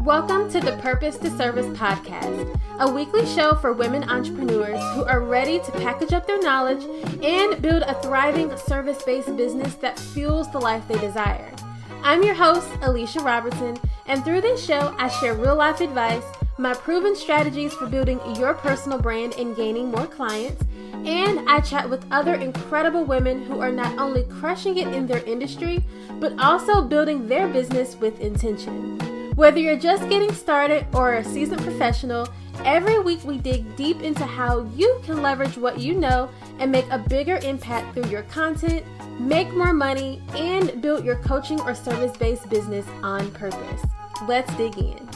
Welcome to the Purpose to Service podcast, a weekly show for women entrepreneurs who are ready to package up their knowledge and build a thriving service-based business that fuels the life they desire. I'm your host, Alicia Robertson, and through this show, I share real-life advice, my proven strategies for building your personal brand and gaining more clients, and I chat with other incredible women who are not only crushing it in their industry, but also building their business with intention. Whether you're just getting started or a seasoned professional, every week we dig deep into how you can leverage what you know and make a bigger impact through your content, make more money, and build your coaching or service-based business on purpose. Let's dig in.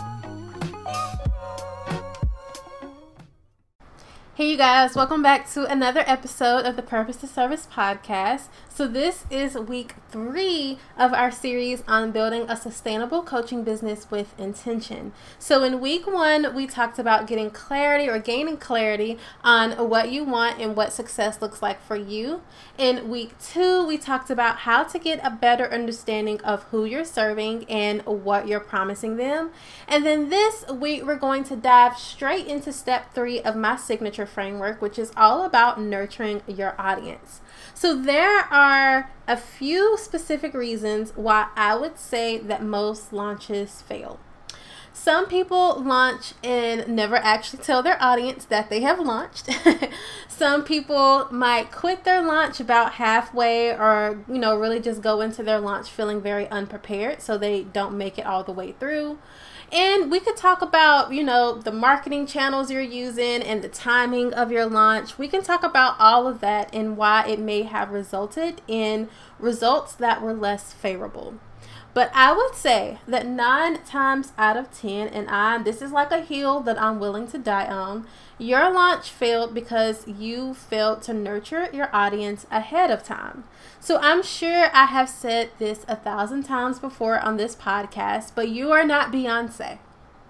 Hey you guys, welcome back to another episode of the Purpose to Service podcast. So this is week 3 of our series on building a sustainable coaching business with intention. So in week 1, we talked about getting clarity or gaining clarity on what you want and what success looks like for you. In week 2, we talked about how to get a better understanding of who you're serving and what you're promising them. And then this week, we're going to dive straight into step 3 of my signature framework, which is all about nurturing your audience. So there are a few specific reasons why I would say that most launches fail. Some people launch and never actually tell their audience that they have launched. Some people might quit their launch about halfway or, really just go into their launch feeling very unprepared, so they don't make it all the way through. And we could talk about, the marketing channels you're using and the timing of your launch. We can talk about all of that and why it may have resulted in results that were less favorable. But I would say that 9 times out of 10, and this is like a hill that I'm willing to die on, your launch failed because you failed to nurture your audience ahead of time. So I'm sure I have said this 1,000 times before on this podcast, but you are not Beyonce.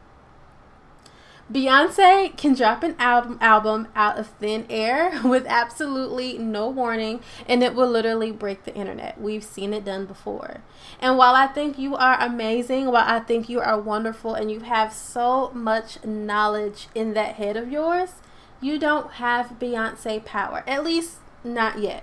Beyonce can drop an album out of thin air with absolutely no warning, and it will literally break the internet. We've seen it done before. And while I think you are amazing, while I think you are wonderful, and you have so much knowledge in that head of yours, you don't have Beyonce power. At least not yet.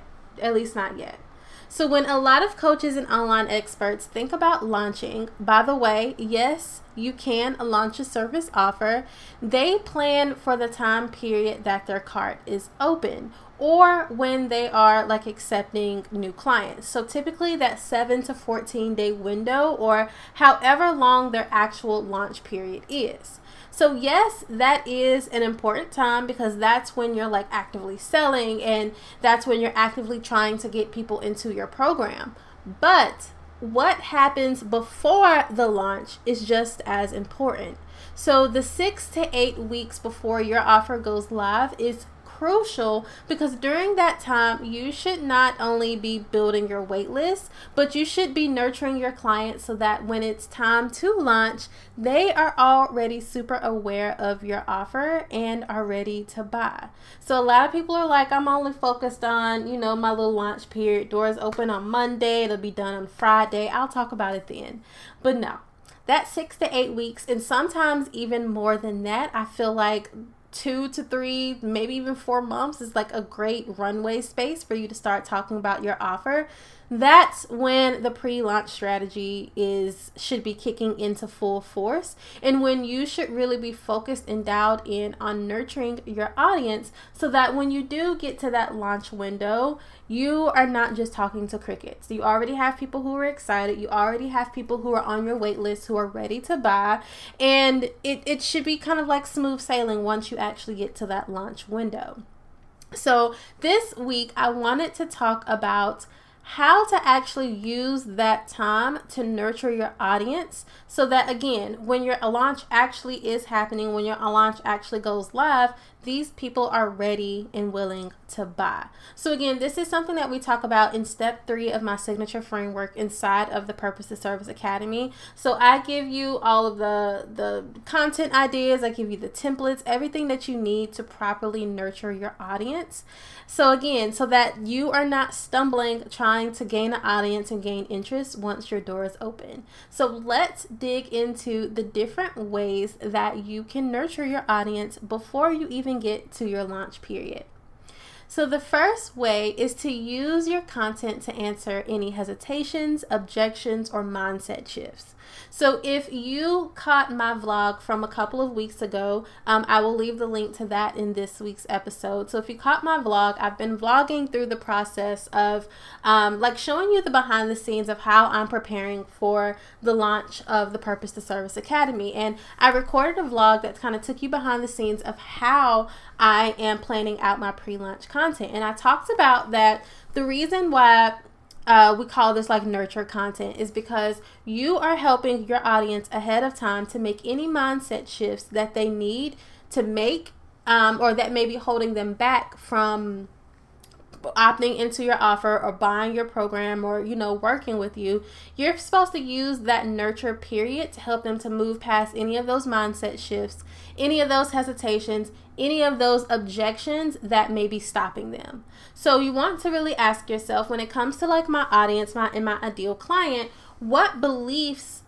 So when a lot of coaches and online experts think about launching, by the way, yes, you can launch a service offer. They plan for the time period that their cart is open or when they are accepting new clients. So typically that 7 to 14 day window or however long their actual launch period is. So yes, that is an important time because that's when you're actively selling and that's when you're actively trying to get people into your program. But what happens before the launch is just as important. So the 6 to 8 weeks before your offer goes live is crucial because during that time you should not only be building your wait list, but you should be nurturing your clients so that when it's time to launch, they are already super aware of your offer and are ready to buy. So a lot of people are like, I'm only focused on, my little launch period. Doors open on Monday, it'll be done on Friday. I'll talk about it then. But no, that 6 to 8 weeks, and sometimes even more than that, I feel like 2 to 3, maybe even 4 months is a great runway space for you to start talking about your offer. That's when the pre-launch strategy should be kicking into full force, and when you should really be focused and dialed in on nurturing your audience so that when you do get to that launch window, you are not just talking to crickets. You already have people who are excited. You already have people who are on your wait list who are ready to buy, and it should be kind of like smooth sailing once you actually get to that launch window. So this week, I wanted to talk about how to actually use that time to nurture your audience so that, again, when your launch actually is happening, when your launch actually goes live, these people are ready and willing to buy. So again, this is something that we talk about in step 3 of my signature framework inside of the Purpose to Service Academy. So I give you all of the content ideas, I give you the templates, everything that you need to properly nurture your audience. So again, so that you are not stumbling trying to gain an audience and gain interest once your door is open. So let's dig into the different ways that you can nurture your audience before you even get to your launch period. So the first way is to use your content to answer any hesitations, objections, or mindset shifts. So if you caught my vlog from a couple of weeks ago, I will leave the link to that in this week's episode. So if you caught my vlog, I've been vlogging through the process of like showing you the behind the scenes of how I'm preparing for the launch of the Purpose to Service Academy. And I recorded a vlog that kind of took you behind the scenes of how I am planning out my pre-launch content. And I talked about that the reason why we call this like nurture content is because you are helping your audience ahead of time to make any mindset shifts that they need to make or that may be holding them back from opting into your offer or buying your program or, working with you. You're supposed to use that nurture period to help them to move past any of those mindset shifts, any of those hesitations, any of those objections that may be stopping them. So you want to really ask yourself, when it comes to like my audience, my ideal client, what beliefs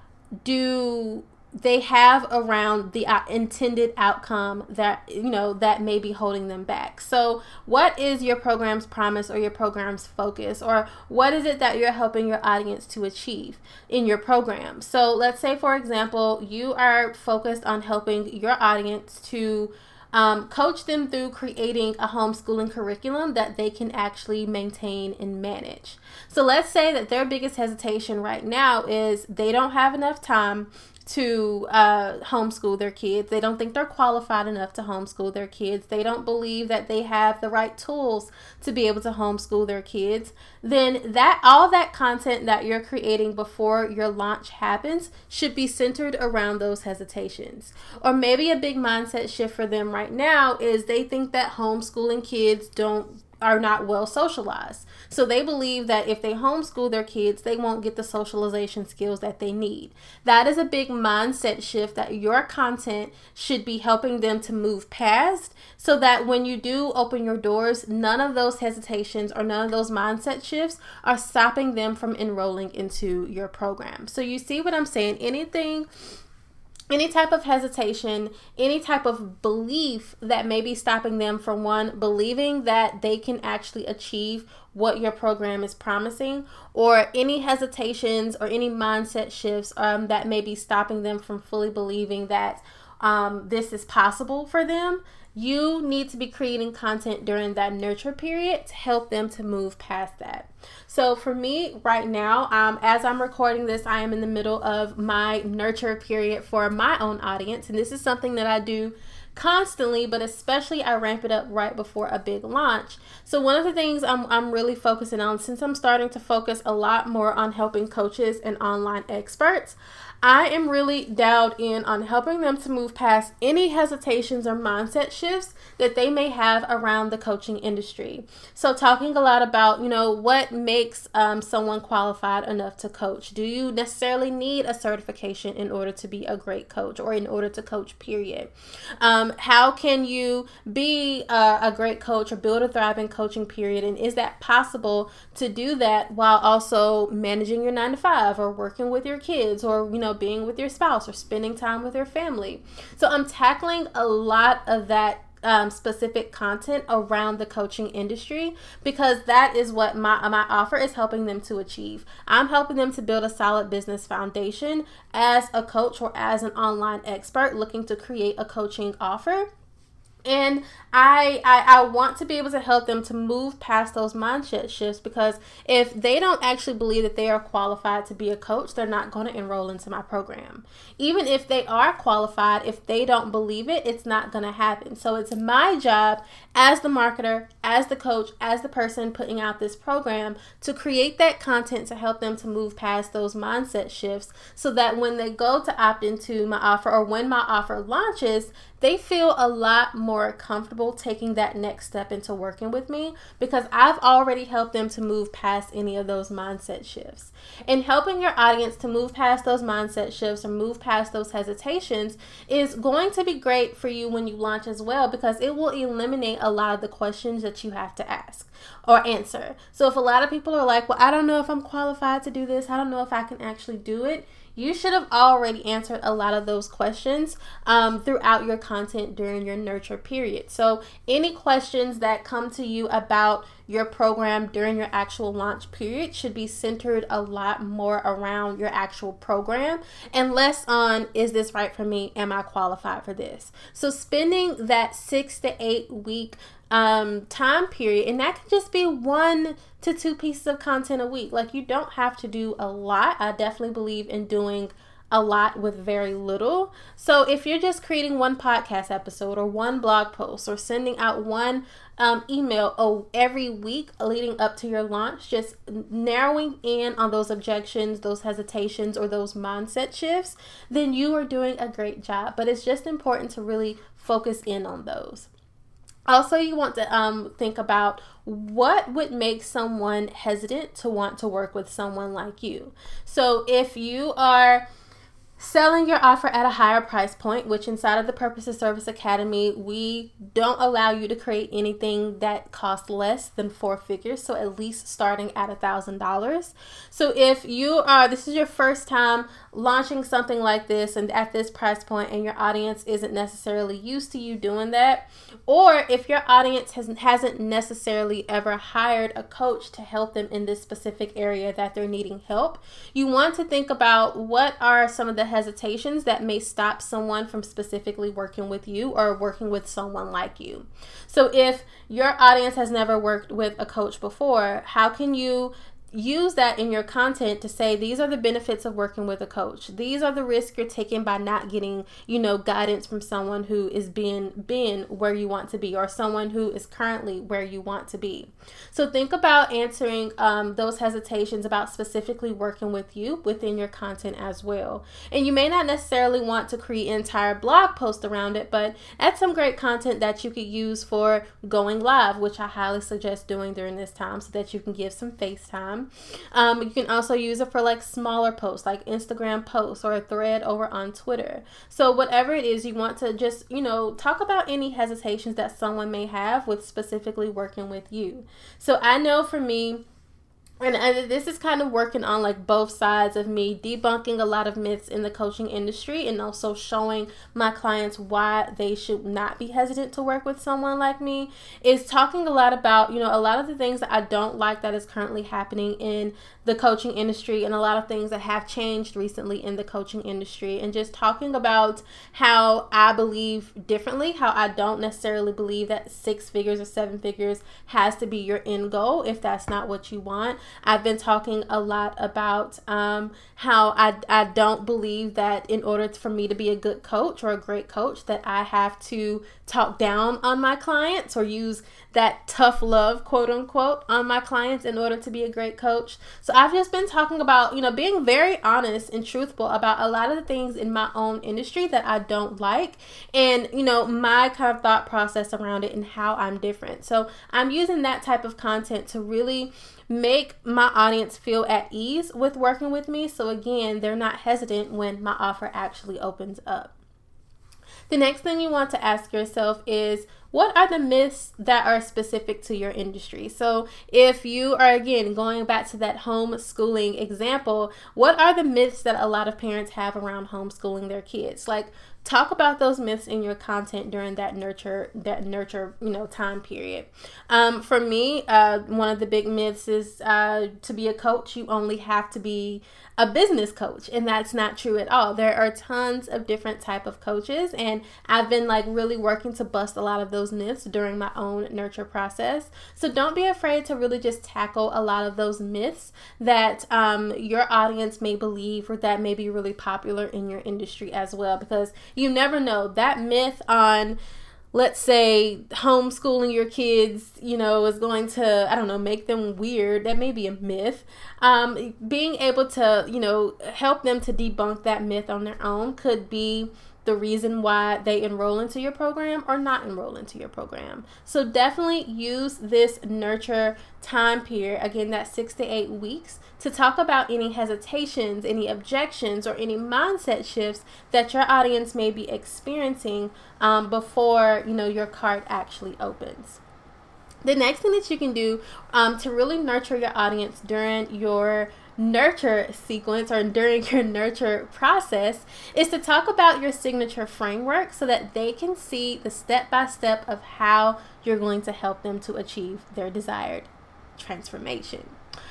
do they have around the intended outcome that, that may be holding them back? So what is your program's promise or your program's focus, or what is it that you're helping your audience to achieve in your program? So let's say, for example, you are focused on helping your audience to coach them through creating a homeschooling curriculum that they can actually maintain and manage. So let's say that their biggest hesitation right now is they don't have enough time to homeschool their kids. They don't think they're qualified enough to homeschool their kids. They don't believe that they have the right tools to be able to homeschool their kids. Then that all that content that you're creating before your launch happens should be centered around those hesitations. Or maybe a big mindset shift for them right now is they think that homeschooling kids are not well socialized. So they believe that if they homeschool their kids, they won't get the socialization skills that they need. That is a big mindset shift that your content should be helping them to move past, so that when you do open your doors, none of those hesitations or none of those mindset shifts are stopping them from enrolling into your program. So you see what I'm saying? Any type of hesitation, any type of belief that may be stopping them from believing that they can actually achieve what your program is promising, or any hesitations or any mindset shifts that may be stopping them from fully believing that this is possible for them. You need to be creating content during that nurture period to help them to move past that. So for me right now, as I'm recording this, I am in the middle of my nurture period for my own audience. And this is something that I do constantly, but especially I ramp it up right before a big launch. So one of the things I'm really focusing on, since I'm starting to focus a lot more on helping coaches and online experts, I am really dialed in on helping them to move past any hesitations or mindset shifts that they may have around the coaching industry. So talking a lot about, what makes someone qualified enough to coach. Do you necessarily need a certification in order to be a great coach, or in order to coach, period? How can you be a great coach or build a thriving coaching, period? And is that possible to do that while also managing your 9-to-5 or working with your kids, or, being with your spouse or spending time with your family? So I'm tackling a lot of that specific content around the coaching industry, because that is what my offer is helping them to achieve. I'm helping them to build a solid business foundation as a coach or as an online expert looking to create a coaching offer. And I want to be able to help them to move past those mindset shifts, because if they don't actually believe that they are qualified to be a coach, they're not going to enroll into my program. Even if they are qualified, if they don't believe it, it's not going to happen. So it's my job as the marketer, as the coach, as the person putting out this program, to create that content to help them to move past those mindset shifts, so that when they go to opt into my offer, or when my offer launches, they feel a lot more comfortable taking that next step into working with me because I've already helped them to move past any of those mindset shifts. And helping your audience to move past those mindset shifts or move past those hesitations is going to be great for you when you launch as well, because it will eliminate a lot of the questions that you have to ask or answer. So if a lot of people are like, well, I don't know if I'm qualified to do this, I don't know if I can actually do it, you should have already answered a lot of those questions throughout your content during your nurture period. So any questions that come to you about your program during your actual launch period should be centered a lot more around your actual program and less on, is this right for me? Am I qualified for this? So spending that 6 to 8 week time period, and that can just be 1 to 2 pieces of content a week. Like, you don't have to do a lot. I definitely believe in doing a lot with very little. So if you're just creating 1 podcast episode or 1 blog post or sending out 1 email every week leading up to your launch, just narrowing in on those objections, those hesitations, or those mindset shifts, then you are doing a great job. But it's just important to really focus in on those. Also, you want to think about what would make someone hesitant to want to work with someone like you. So if you are selling your offer at a higher price point, which inside of the Purpose of Service Academy, we don't allow you to create anything that costs less than 4 figures. So at least starting at $1,000. So if this is your first time launching something like this and at this price point, and your audience isn't necessarily used to you doing that, or if your audience hasn't necessarily ever hired a coach to help them in this specific area that they're needing help, you want to think about what are some of the hesitations that may stop someone from specifically working with you or working with someone like you. So if your audience has never worked with a coach before, how can you use that in your content to say, these are the benefits of working with a coach. These are the risks you're taking by not getting, guidance from someone who is been where you want to be, or someone who is currently where you want to be. So think about answering those hesitations about specifically working with you within your content as well. And you may not necessarily want to create an entire blog post around it, but add some great content that you could use for going live, which I highly suggest doing during this time so that you can give some face time. You can also use it for like smaller posts, like Instagram posts or a thread over on Twitter. So whatever it is, you want to just, talk about any hesitations that someone may have with specifically working with you. So I know for me, and this is kind of working on like both sides of me debunking a lot of myths in the coaching industry and also showing my clients why they should not be hesitant to work with someone like me, is talking a lot about, a lot of the things that I don't like that is currently happening in the coaching industry, and a lot of things that have changed recently in the coaching industry, and just talking about how I believe differently, how I don't necessarily believe that 6 figures or 7 figures has to be your end goal if that's not what you want. I've been talking a lot about how I don't believe that in order for me to be a good coach or a great coach, that I have to talk down on my clients or use that tough love, quote unquote, on my clients in order to be a great coach. So I've just been talking about, being very honest and truthful about a lot of the things in my own industry that I don't like, and, my kind of thought process around it and how I'm different. So I'm using that type of content to really make my audience feel at ease with working with me. So again, they're not hesitant when my offer actually opens up. The next thing you want to ask yourself is, what are the myths that are specific to your industry? So if you are, again, going back to that homeschooling example, what are the myths that a lot of parents have around homeschooling their kids? Like, talk about those myths in your content during that nurture, time period. For me, one of the big myths is to be a coach, you only have to be a business coach, and that's not true at all. There are tons of different type of coaches, and I've been really working to bust a lot of those myths during my own nurture process. So don't be afraid to really just tackle a lot of those myths that your audience may believe or that may be really popular in your industry as well, because you never know. That myth on, let's say, homeschooling your kids, is going to, make them weird. That may be a myth. Being able to, help them to debunk that myth on their own could be the reason why they enroll into your program or not enroll into your program. So definitely use this nurture time period, again, that 6 to 8 weeks, to talk about any hesitations, any objections, or any mindset shifts that your audience may be experiencing before your cart actually opens. The next thing that you can do to really nurture your audience during your nurture sequence or during your nurture process is to talk about your signature framework so that they can see the step-by-step of how you're going to help them to achieve their desired transformation.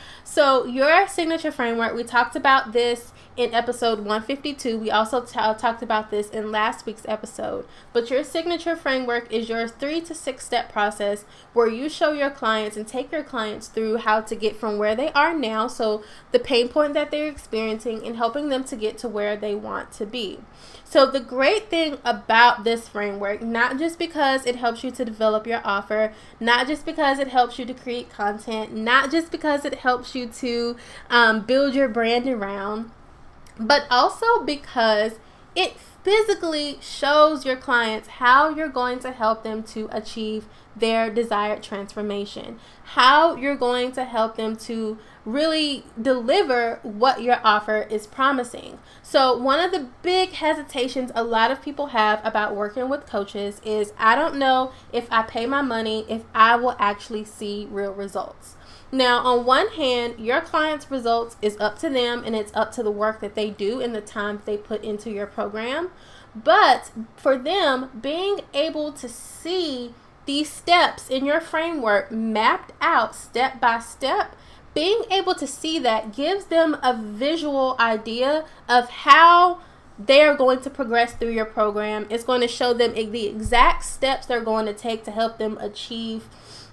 So your signature framework, we talked about this in episode 152. We also talked about this in last week's episode. But your signature framework is your 3 to 6 step process where you show your clients and take your clients through how to get from where they are now, so the pain point that they're experiencing, and helping them to get to where they want to be. So the great thing about this framework, not just because it helps you to develop your offer, not just because it helps you to create content, not just because it helps you to build your brand around, but also because it physically shows your clients how you're going to help them to achieve their desired transformation, how you're going to help them to really deliver what your offer is promising. So one of the big hesitations a lot of people have about working with coaches is, I don't know if I pay my money, if I will actually see real results. Now, on one hand, your client's results is up to them, and it's up to the work that they do and the time they put into your program. But for them, being able to see these steps in your framework mapped out step by step, being able to see that gives them a visual idea of how they are going to progress through your program. It's going to show them the exact steps they're going to take to help them achieve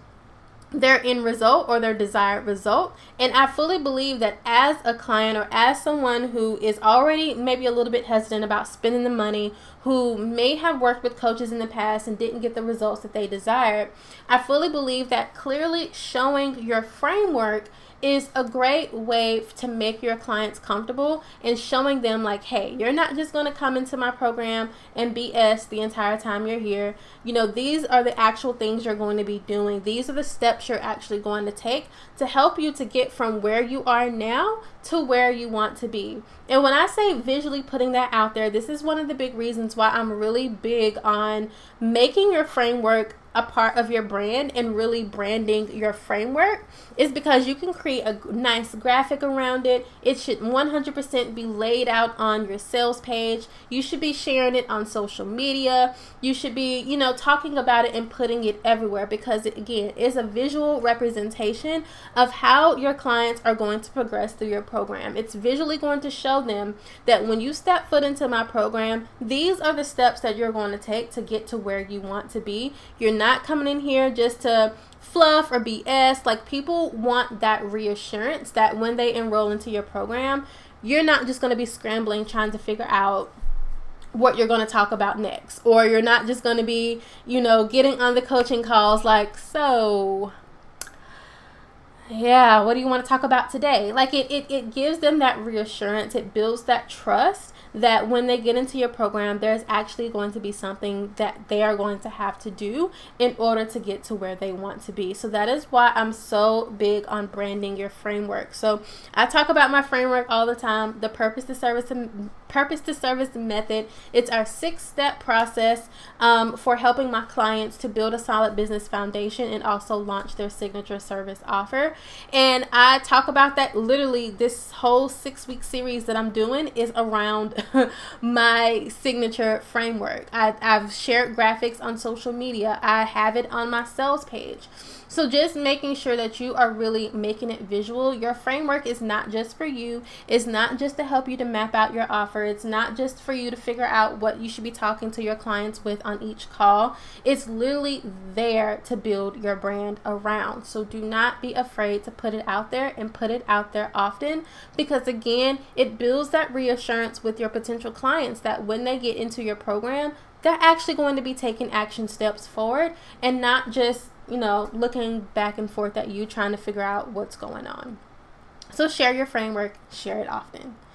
their end result or their desired result. And I fully believe that as a client or as someone who is already maybe a little bit hesitant about spending the money, who may have worked with coaches in the past and didn't get the results that they desired, I fully believe that clearly showing your framework is a great way to make your clients comfortable and showing them like, hey, you're not just going to come into my program and BS the entire time you're here. These are the actual things you're going to be doing. These are the steps you're actually going to take to help you to get from where you are now to where you want to be. And when I say visually putting that out there, this is one of the big reasons why I'm really big on making your framework a part of your brand and really branding your framework, is because you can create a nice graphic around it. It should 100% be laid out on your sales page. You should be sharing it on social media. You should be, talking about it and putting it everywhere, because it, again, is a visual representation of how your clients are going to progress through your program. It's visually going to show them that when you step foot into my program, these are the steps that you're going to take to get to where you want to be. You're not coming in here just to fluff or BS. Like, people want that reassurance that when they enroll into your program, you're not just going to be scrambling trying to figure out what you're going to talk about next, or you're not just going to be, getting on the coaching calls like, so yeah, what do you want to talk about today? Like, it gives them that reassurance. It builds that trust that when they get into your program, there's actually going to be something that they are going to have to do in order to get to where they want to be. So that is why I'm so big on branding your framework. So I talk about my framework all the time, the purpose to service method. It's our 6-step process for helping my clients to build a solid business foundation and also launch their signature service offer. And I talk about that literally. This whole 6-week series that I'm doing is around my signature framework. I've shared graphics on social media. I have it on my sales page. So just making sure that you are really making it visual. Your framework is not just for you. It's not just to help you to map out your offer. It's not just for you to figure out what you should be talking to your clients with on each call. It's literally there to build your brand around. So do not be afraid to put it out there, and put it out there often, because again, it builds that reassurance with your potential clients that when they get into your program, they're actually going to be taking action steps forward and not just looking back and forth at you trying to figure out what's going on. So share your framework, share it often.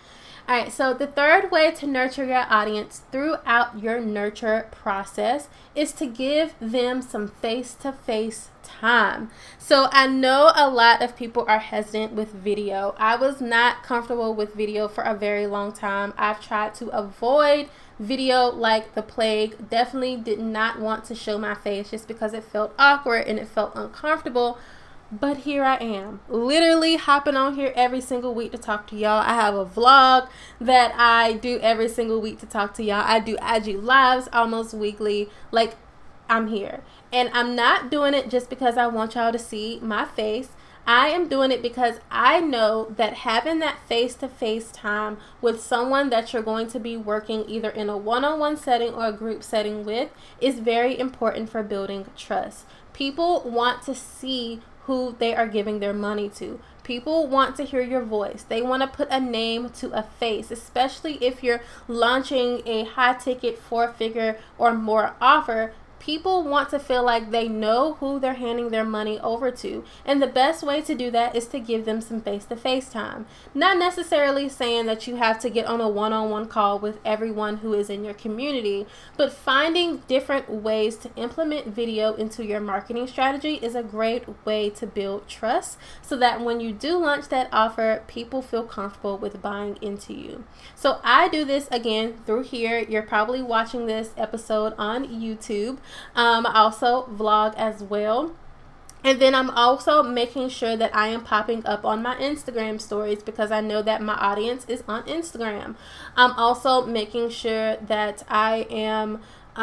All right, so the third way to nurture your audience throughout your nurture process is to give them some face-to-face time. So I know a lot of people are hesitant with video. I was not comfortable with video for a very long time. I've tried to avoid video like the plague. Definitely did not want to show my face just because it felt awkward and it felt uncomfortable. But here I am, literally hopping on here every single week to talk to y'all. I have a vlog that I do every single week to talk to y'all. I do IG lives almost weekly. Like, I'm here. And I'm not doing it just because I want y'all to see my face. I am doing it because I know that having that face-to-face time with someone that you're going to be working either in a one-on-one setting or a group setting with is very important for building trust. People want to see who they are giving their money to. People want to hear your voice. They want to put a name to a face, especially if you're launching a high-ticket 4-figure or more offer. People want to feel like they know who they're handing their money over to. And the best way to do that is to give them some face-to-face time. Not necessarily saying that you have to get on a one-on-one call with everyone who is in your community, but finding different ways to implement video into your marketing strategy is a great way to build trust so that when you do launch that offer, people feel comfortable with buying into you. So I do this again through here. You're probably watching this episode on YouTube. I also vlog as well. And then I'm also making sure that I am popping up on my Instagram stories because I know that my audience is on Instagram. I'm also making sure that I am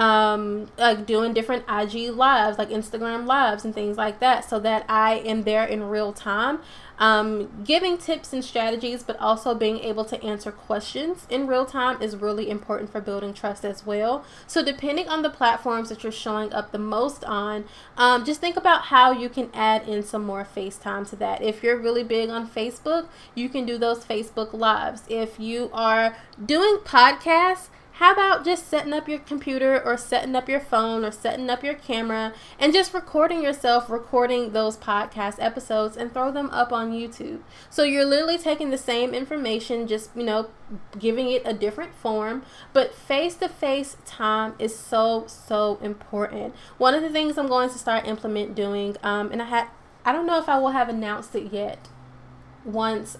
like doing different IG lives, like Instagram lives and things like that, so that I am there in real time, giving tips and strategies, but also being able to answer questions in real time is really important for building trust as well. So depending on the platforms that you're showing up the most on, just think about how you can add in some more FaceTime to that. If you're really big on Facebook, you can do those Facebook lives. If you are doing podcasts, how about just setting up your computer or setting up your phone or setting up your camera and just recording yourself, recording those podcast episodes and throw them up on YouTube. So you're literally taking the same information, just, giving it a different form, but face-to-face time is so important. One of the things I'm going to start doing, and I don't know if I will have announced it yet once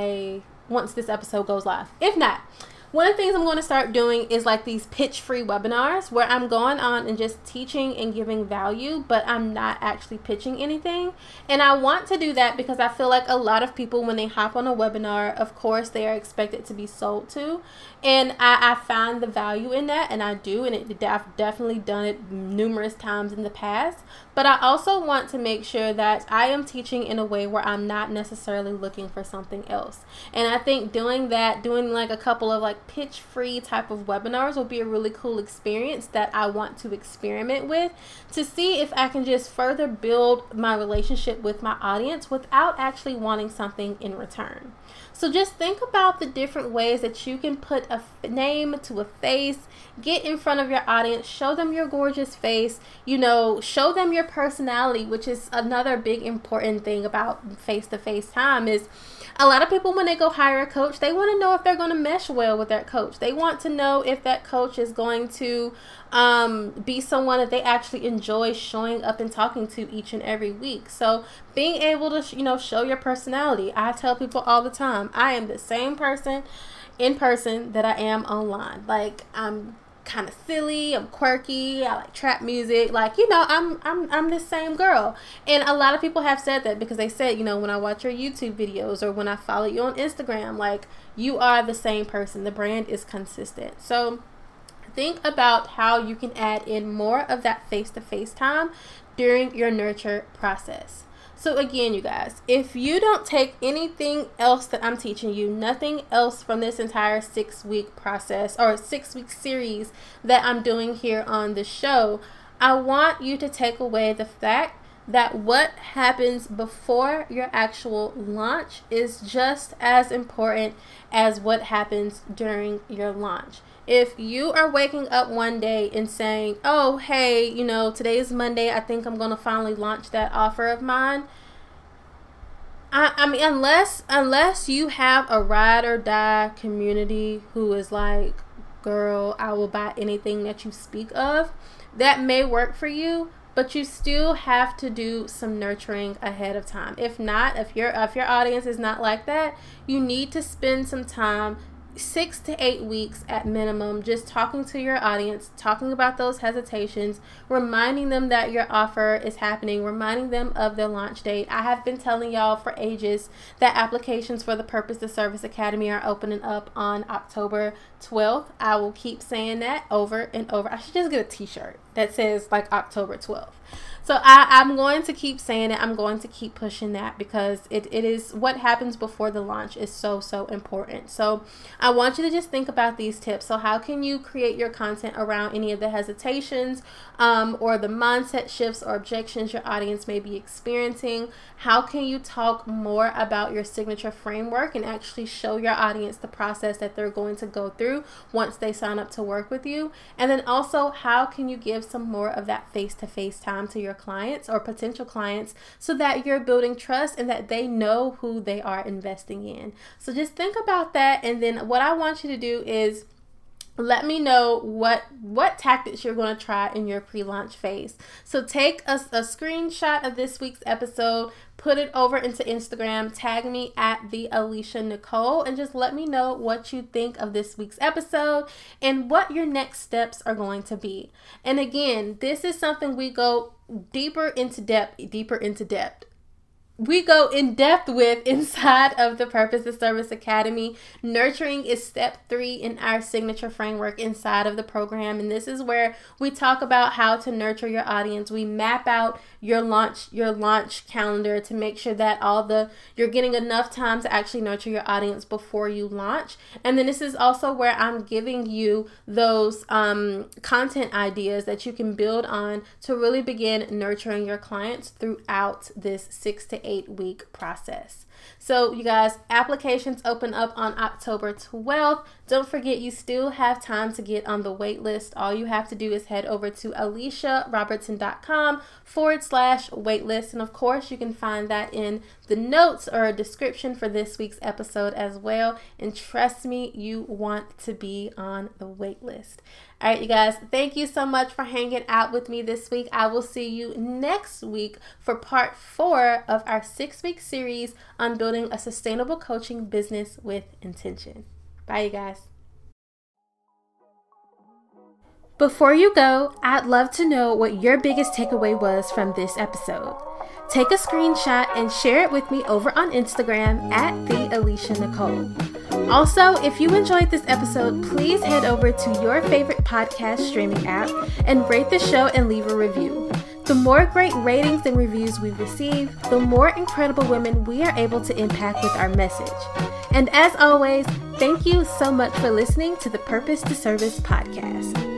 this episode goes live. If not, one of the things I'm going to start doing is like these pitch-free webinars where I'm going on and just teaching and giving value, but I'm not actually pitching anything. And I want to do that because I feel like a lot of people, when they hop on a webinar, of course, they are expected to be sold to. And I find the value in that, and I do, and I've definitely done it numerous times in the past. But I also want to make sure that I am teaching in a way where I'm not necessarily looking for something else. And I think doing like a couple of like pitch-free type of webinars will be a really cool experience that I want to experiment with to see if I can just further build my relationship with my audience without actually wanting something in return. So just think about the different ways that you can put a name to a face, get in front of your audience, show them your gorgeous face, show them your personality, which is another big important thing about face-to-face time. Is a lot of people, when they go hire a coach, they want to know if they're going to mesh well with that coach. They want to know if that coach is going to be someone that they actually enjoy showing up and talking to each and every week. So being able to, show your personality. I tell people all the time, I am the same person in person that I am online. Like, I'm kind of silly, I'm quirky, I like trap music, I'm the same girl. And a lot of people have said that because they said, when I watch your YouTube videos or when I follow you on Instagram, like, you are the same person. The brand is consistent. So think about how you can add in more of that face-to-face time during your nurture process. So again, you guys, if you don't take anything else that I'm teaching you, nothing else from this entire 6-week process or 6-week series that I'm doing here on the show, I want you to take away the fact that what happens before your actual launch is just as important as what happens during your launch. If you are waking up one day and saying, oh, hey, today is Monday, I think I'm going to finally launch that offer of mine, I mean, unless you have a ride or die community who is like, girl, I will buy anything that you speak of, that may work for you, but you still have to do some nurturing ahead of time. If not, if your audience is not like that, you need to spend some time, 6 to 8 weeks at minimum, just talking to your audience, talking about those hesitations, reminding them that your offer is happening, reminding them of their launch date. I have been telling y'all for ages that applications for the Purpose to Service Academy are opening up on October 12th. I will keep saying that over and over. I should just get a t-shirt that says like October 12th. So I'm going to keep saying it. I'm going to keep pushing that because it is what happens before the launch is so important. So I want you to just think about these tips. So how can you create your content around any of the hesitations or the mindset shifts or objections your audience may be experiencing? How can you talk more about your signature framework and actually show your audience the process that they're going to go through once they sign up to work with you? And then also, how can you give some more of that face-to-face time to your clients or potential clients so that you're building trust and that they know who they are investing in? So just think about that. And then what I want you to do is let me know what tactics you're going to try in your pre-launch phase. So take a screenshot of this week's episode, put it over into Instagram, tag me at the Alicia Nicole, and just let me know what you think of this week's episode and what your next steps are going to be. And again, this is something we go deeper into depth. We go in depth with inside of the Purpose to Service Academy. Nurturing is step 3 in our signature framework inside of the program. And this is where we talk about how to nurture your audience. We map out your launch calendar to make sure that you're getting enough time to actually nurture your audience before you launch. And then this is also where I'm giving you those content ideas that you can build on to really begin nurturing your clients throughout this 6 to 8 week process. So you guys, applications open up on October 12th. Don't forget, you still have time to get on the wait list. All you have to do is head over to aliciarobertson.com/waitlist. And of course, you can find that in the notes or a description for this week's episode as well. And trust me, you want to be on the wait list. All right, you guys, thank you so much for hanging out with me this week. I will see you next week for part 4 of our 6-week series on building a sustainable coaching business with intention. Bye, you guys. Before you go, I'd love to know what your biggest takeaway was from this episode. Take a screenshot and share it with me over on Instagram at the Alicia Nicole. Also, if you enjoyed this episode, please head over to your favorite podcast streaming app and rate the show and leave a review. The more great ratings and reviews we receive, the more incredible women we are able to impact with our message. And as always, thank you so much for listening to the Purpose to Service podcast.